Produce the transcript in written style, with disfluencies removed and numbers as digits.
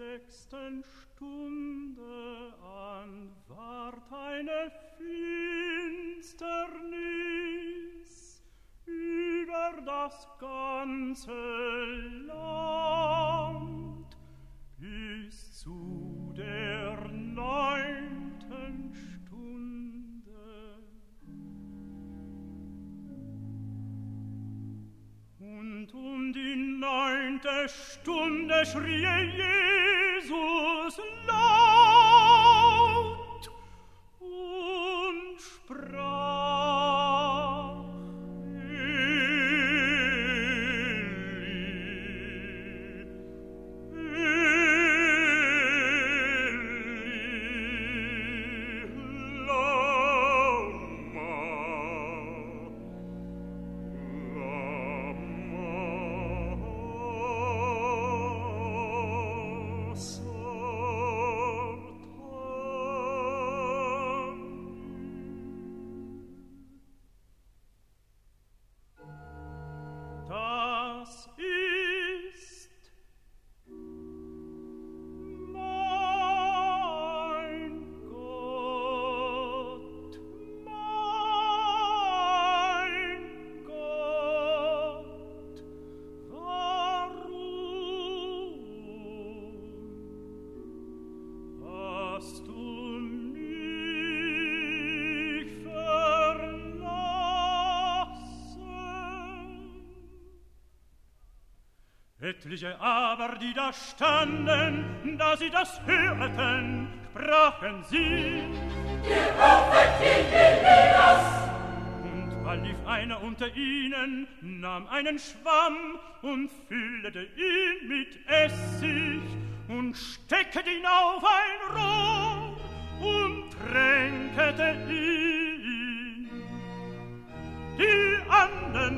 6. Stunde an ward eine Finsternis über das ganze Land bis zu der 9. Stunde. Und um die 9. Stunde schrie Jesus laut und sprach: Das ist mein Gott, warum hast du mich verlassen? Etliche aber, die da standen, da sie das hörten, sprachen sie: Ihr Prophet Elias! Und da lief einer unter ihnen, nahm einen Schwamm und füllte ihn mit Essig und steckte ihn auf ein Rohr und tränkete ihn. Die anderen